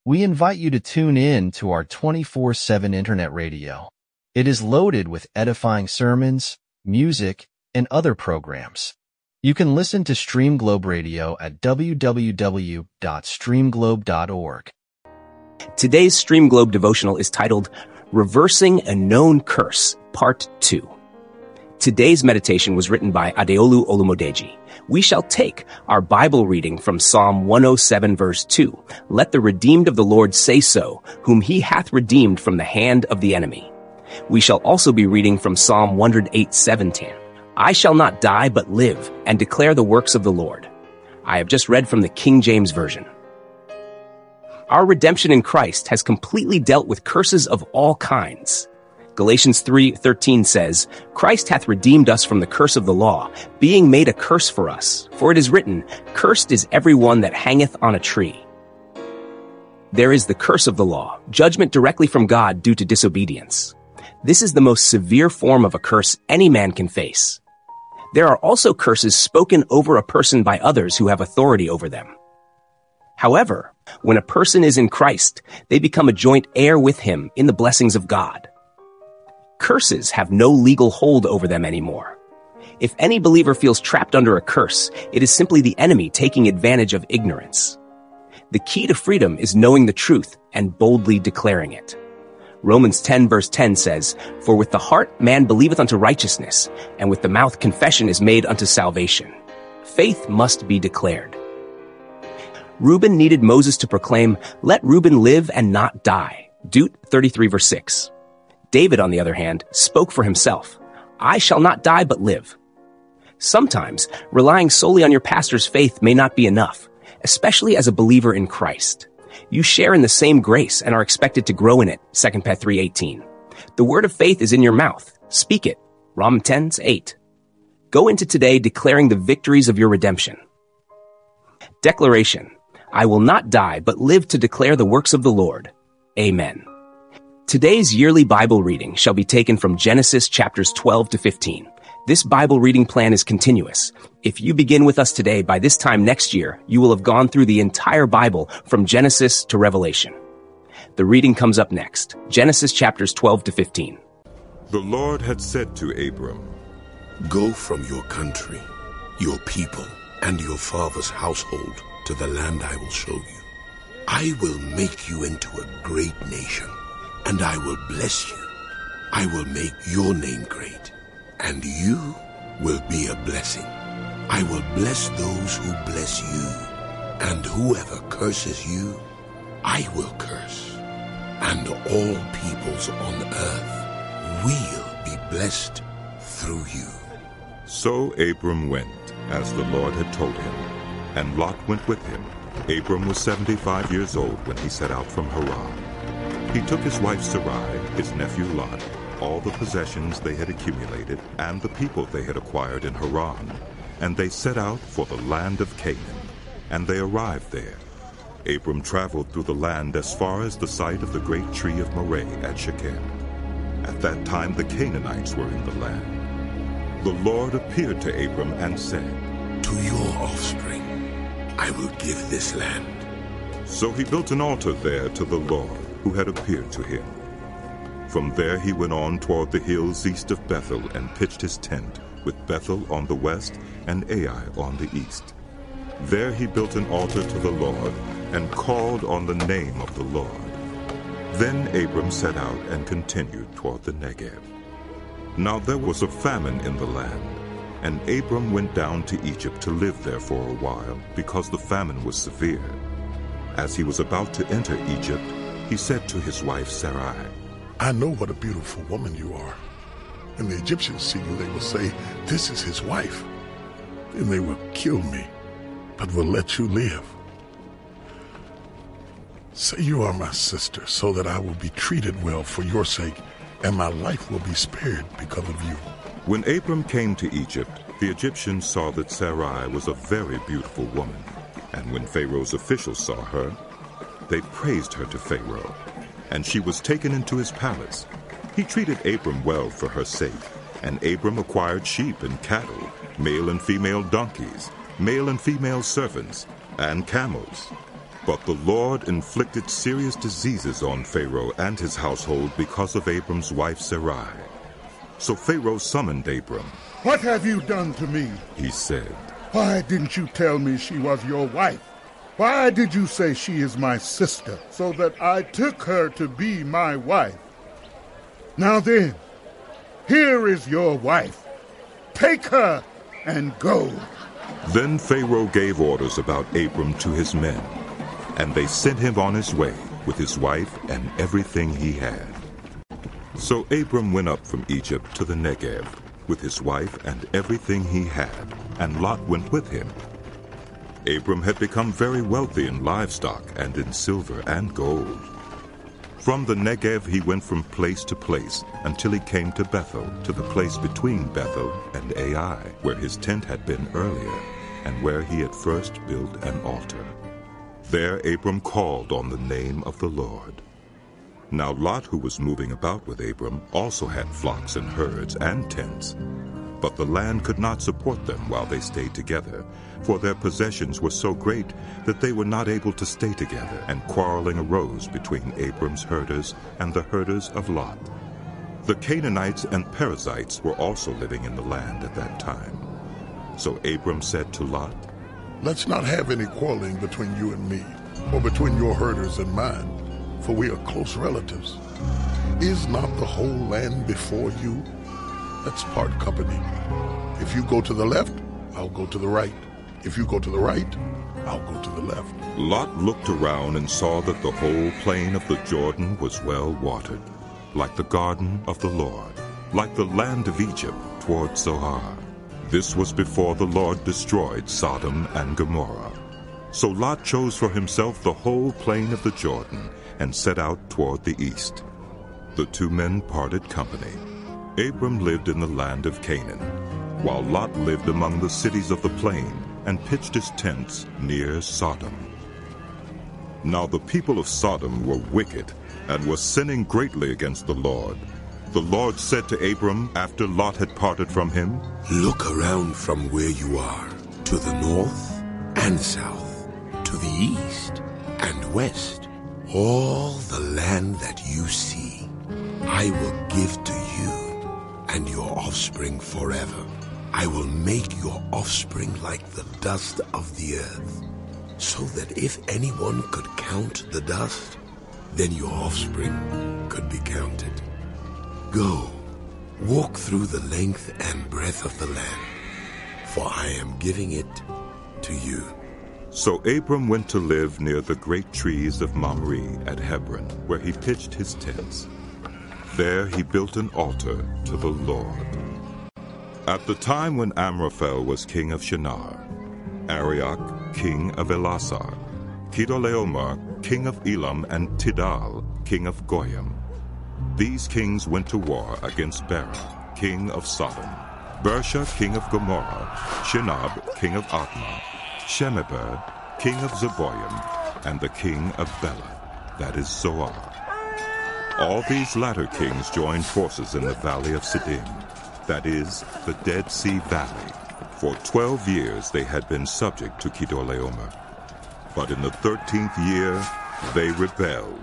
We invite you to tune in to our 24/7 internet radio. It is loaded with edifying sermons, music, and other programs. You can listen to Stream Globe Radio at www.streamglobe.org. Today's Stream Globe devotional is titled Reversing a Known Curse, Part 2. Today's meditation was written by Adeolu Olumodeji. We shall take our Bible reading from Psalm 107, verse 2. Let the redeemed of the Lord say so, whom he hath redeemed from the hand of the enemy. We shall also be reading from Psalm 108, 7-10. I shall not die but live and declare the works of the Lord. I have just read from the King James Version. Our redemption in Christ has completely dealt with curses of all kinds. Galatians 3:13 says, Christ hath redeemed us from the curse of the law, being made a curse for us. For it is written, Cursed is every one that hangeth on a tree. There is the curse of the law, judgment directly from God due to disobedience. This is the most severe form of a curse any man can face. There are also curses spoken over a person by others who have authority over them. However, when a person is in Christ, they become a joint heir with him in the blessings of God. Curses have no legal hold over them anymore. If any believer feels trapped under a curse, it is simply the enemy taking advantage of ignorance. The key to freedom is knowing the truth and boldly declaring it. Romans 10 verse 10 says, For with the heart man believeth unto righteousness, and with the mouth confession is made unto salvation. Faith must be declared. Reuben needed Moses to proclaim, Let Reuben live and not die. Deut 33 verse 6. David, on the other hand, spoke for himself. I shall not die but live. Sometimes, relying solely on your pastor's faith may not be enough, especially as a believer in Christ. You share in the same grace and are expected to grow in it, 2 Peter 3:18. The word of faith is in your mouth. Speak it, Rom 10:8. Go into today declaring the victories of your redemption. Declaration. I will not die but live to declare the works of the Lord. Amen. Today's yearly Bible reading shall be taken from Genesis chapters 12 to 15. This Bible reading plan is continuous. If you begin with us today, by this time next year, you will have gone through the entire Bible from Genesis to Revelation. The reading comes up next. Genesis chapters 12 to 15. The Lord had said to Abram, Go from your country, your people, and your father's household to the land I will show you. I will make you into a great nation, and I will bless you. I will make your name great, and you will be a blessing. I will bless those who bless you, and whoever curses you, I will curse. And all peoples on earth will be blessed through you. So Abram went, as the Lord had told him, and Lot went with him. Abram was 75 years old when he set out from Haran. He took his wife Sarai, his nephew Lot, all the possessions they had accumulated, and the people they had acquired in Haran, and they set out for the land of Canaan, and they arrived there. Abram traveled through the land as far as the site of the great tree of Moreh at Shechem. At that time the Canaanites were in the land. The Lord appeared to Abram and said, To your offspring I will give this land. So he built an altar there to the Lord, who had appeared to him. From there he went on toward the hills east of Bethel and pitched his tent, with Bethel on the west and Ai on the east. There he built an altar to the Lord and called on the name of the Lord. Then Abram set out and continued toward the Negev. Now there was a famine in the land, and Abram went down to Egypt to live there for a while, because the famine was severe. As he was about to enter Egypt, he said to his wife Sarai, I know what a beautiful woman you are. When the Egyptians see you, they will say, This is his wife. Then they will kill me, but will let you live. Say you are my sister, so that I will be treated well for your sake, and my life will be spared because of you. When Abram came to Egypt, the Egyptians saw that Sarai was a very beautiful woman. And when Pharaoh's officials saw her, they praised her to Pharaoh, and she was taken into his palace. He treated Abram well for her sake, and Abram acquired sheep and cattle, male and female donkeys, male and female servants, and camels. But the Lord inflicted serious diseases on Pharaoh and his household because of Abram's wife Sarai. So Pharaoh summoned Abram. "What have you done to me?" he said. "Why didn't you tell me she was your wife? Why did you say she is my sister, so that I took her to be my wife? Now then, here is your wife. Take her and go." Then Pharaoh gave orders about Abram to his men, and they sent him on his way with his wife and everything he had. So Abram went up from Egypt to the Negev with his wife and everything he had, and Lot went with him. Abram had become very wealthy in livestock and in silver and gold. From the Negev he went from place to place until he came to Bethel, to the place between Bethel and Ai, where his tent had been earlier, and where he had first built an altar. There Abram called on the name of the Lord. Now Lot, who was moving about with Abram, also had flocks and herds and tents. But the land could not support them while they stayed together, for their possessions were so great that they were not able to stay together, and quarreling arose between Abram's herders and the herders of Lot. The Canaanites and Perizzites were also living in the land at that time. So Abram said to Lot, "Let's not have any quarreling between you and me, or between your herders and mine, for we are close relatives. Is not the whole land before you? Let's part company. If you go to the left, I'll go to the right. If you go to the right, I'll go to the left." Lot looked around and saw that the whole plain of the Jordan was well watered, like the garden of the Lord, like the land of Egypt toward Zoar. This was before the Lord destroyed Sodom and Gomorrah. So Lot chose for himself the whole plain of the Jordan and set out toward the east. The two men parted company. Abram lived in the land of Canaan, while Lot lived among the cities of the plain and pitched his tents near Sodom. Now the people of Sodom were wicked and were sinning greatly against the Lord. The Lord said to Abram after Lot had parted from him, Look around from where you are, to the north and south, to the east and west. All the land that you see, I will give to you and your offspring forever. I will make your offspring like the dust of the earth, so that if anyone could count the dust, then your offspring could be counted. Go, walk through the length and breadth of the land, for I am giving it to you. So Abram went to live near the great trees of Mamre at Hebron, where he pitched his tents. There he built an altar to the Lord. At the time when Amraphel was king of Shinar, Arioch, king of Elasar, Chedorlaomer, king of Elam, and Tidal, king of Goyim. These kings went to war against Bera, king of Sodom, Bersha, king of Gomorrah, Shinab, king of Admah, Shemeber, king of Zeboim, and the king of Bela, that is Zoar. All these latter kings joined forces in the valley of Siddim, that is, the Dead Sea Valley. For 12 years they had been subject to Chedorlaomer. But in the 13th year they rebelled.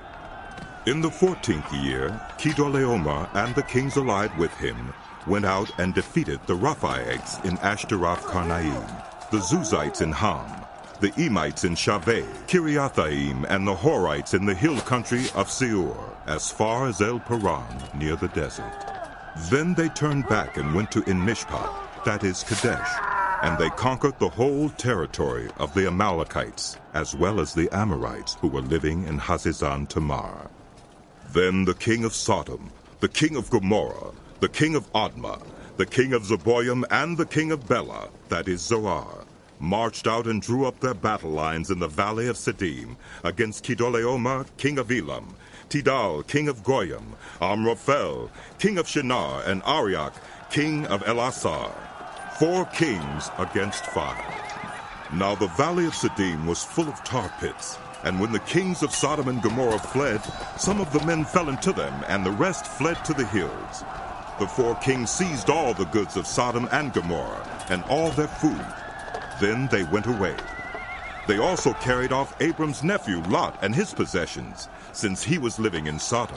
In the 14th year, Chedorlaomer and the kings allied with him went out and defeated the Rephaites in Ashteroth-Karnaim, the Zuzites in Ham, the Emites in Shaveh, Kiriathaim, and the Horites in the hill country of Seir, as far as El Paran, near the desert. Then they turned back and went to En-Mishpat, that is Kadesh, and they conquered the whole territory of the Amalekites, as well as the Amorites who were living in Hazezon Tamar. Then the king of Sodom, the king of Gomorrah, the king of Admah, the king of Zeboim, and the king of Bela, that is Zoar, marched out and drew up their battle lines in the valley of Siddim against Chedorlaomer, king of Elam, Tidal, king of Goyim, Amraphel, king of Shinar, and Arioch, king of Elasar. 4 kings against 5. Now the valley of Siddim was full of tar pits, and when the kings of Sodom and Gomorrah fled, some of the men fell into them, and the rest fled to the hills. The 4 kings seized all the goods of Sodom and Gomorrah, and all their food. Then they went away. They also carried off Abram's nephew Lot and his possessions, since he was living in Sodom.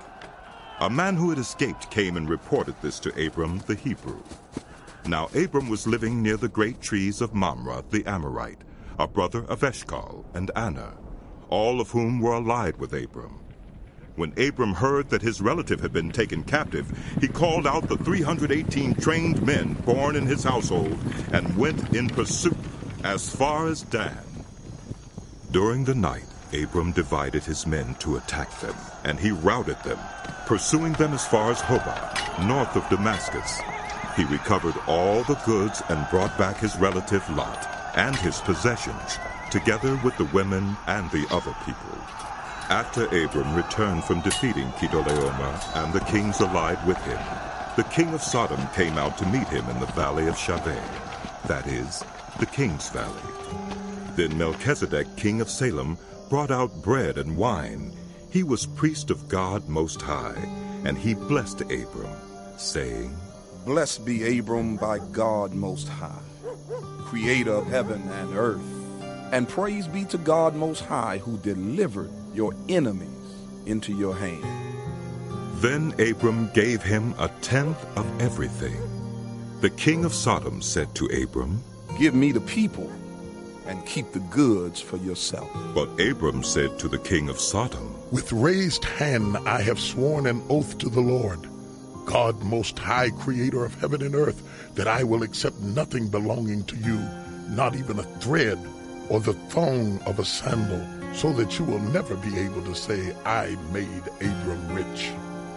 A man who had escaped came and reported this to Abram the Hebrew. Now Abram was living near the great trees of Mamre the Amorite, a brother of Eshcol and Anna, all of whom were allied with Abram. When Abram heard that his relative had been taken captive, he called out the 318 trained men born in his household and went in pursuit as far as Dan. During the night, Abram divided his men to attack them, and he routed them, pursuing them as far as Hobah, north of Damascus. He recovered all the goods and brought back his relative Lot and his possessions, together with the women and the other people. After Abram returned from defeating Chedorlaomer and the kings allied with him, the king of Sodom came out to meet him in the valley of Shaveh, that is, the king's valley. Then Melchizedek, king of Salem, brought out bread and wine. He was priest of God Most High, and he blessed Abram, saying, Blessed be Abram by God Most High, creator of heaven and earth, and praise be to God Most High, who delivered your enemies into your hand. Then Abram gave him a tenth of everything. The king of Sodom said to Abram, Give me the people, and keep the goods for yourself. But Abram said to the king of Sodom, With raised hand I have sworn an oath to the Lord, God Most High, creator of heaven and earth, that I will accept nothing belonging to you, not even a thread or the thong of a sandal, so that you will never be able to say, I made Abram rich.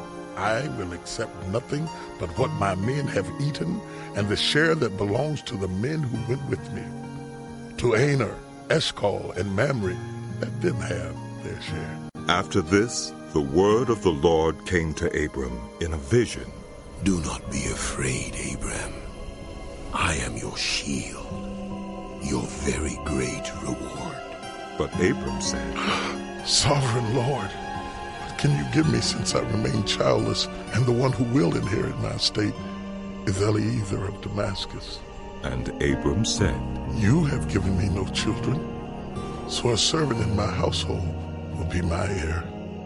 I will accept nothing but what my men have eaten, and the share that belongs to the men who went with me. To Aner, Eshcol, and Mamre, let them have their share. After this, the word of the Lord came to Abram in a vision. Do not be afraid, Abram. I am your shield, your very great reward. But Abram said, Sovereign Lord, what can you give me since I remain childless, and the one who will inherit my estate is Eliezer of Damascus? And Abram said, You have given me no children, so a servant in my household will be my heir.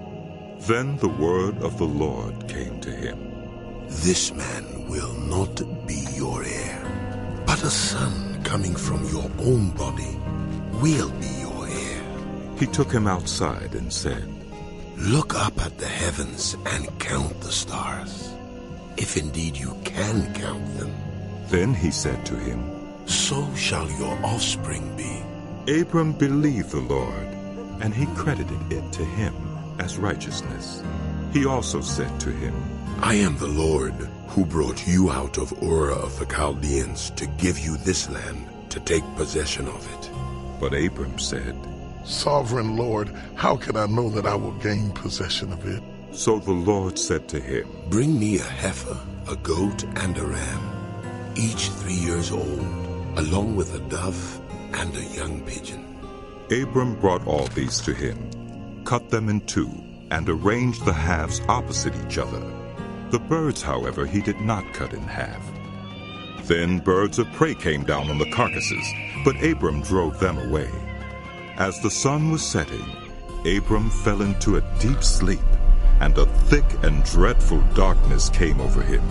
Then the word of the Lord came to him. This man will not be your heir, but a son coming from your own body will be your heir. He took him outside and said, Look up at the heavens and count the stars, if indeed you can count them. Then he said to him, So shall your offspring be. Abram believed the Lord, and he credited it to him as righteousness. He also said to him, I am the Lord who brought you out of Ur of the Chaldeans to give you this land to take possession of it. But Abram said, Sovereign Lord, how can I know that I will gain possession of it? So the Lord said to him, Bring me a heifer, a goat, and a ram, each 3 years old, along with a dove and a young pigeon. Abram brought all these to him, cut them in two, and arranged the halves opposite each other. The birds, however, he did not cut in half. Then birds of prey came down on the carcasses, but Abram drove them away. As the sun was setting, Abram fell into a deep sleep, and a thick and dreadful darkness came over him.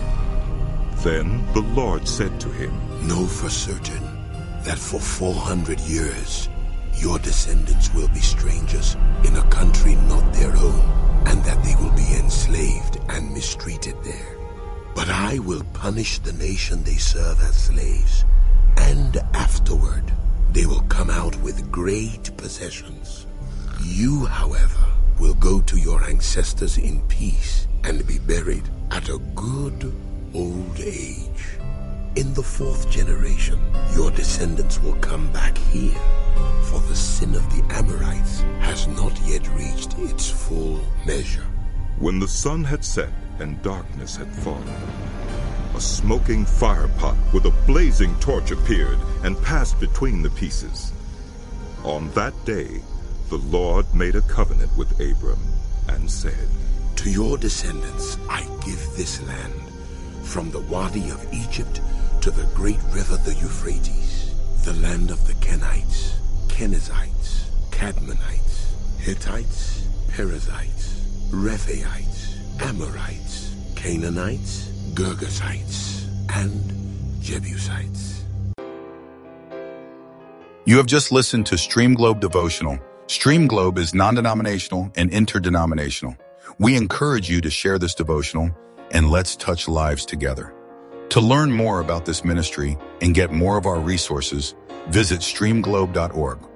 Then the Lord said to him, Know for certain that for 400 years your descendants will be strangers in a country not their own, and that they will be enslaved and mistreated there. But I will punish the nation they serve as slaves, and afterward they will come out with great possessions. You, however, will go to your ancestors in peace and be buried at a good old age. In the 4th generation, your descendants will come back here, for the sin of the Amorites has not yet reached its full measure. When the sun had set and darkness had fallen, a smoking firepot with a blazing torch appeared and passed between the pieces. On that day, the Lord made a covenant with Abram and said, To your descendants I give this land, from the Wadi of Egypt to the great river the Euphrates, the land of the Kenites, Kenizzites, Cadmonites, Hittites, Perizzites, Rephaites, Amorites, Canaanites, Girgashites, and Jebusites. You have just listened to Stream Globe Devotional. Stream Globe is non-denominational and interdenominational. We encourage you to share this devotional and let's touch lives together. To learn more about this ministry and get more of our resources, visit streamglobe.org.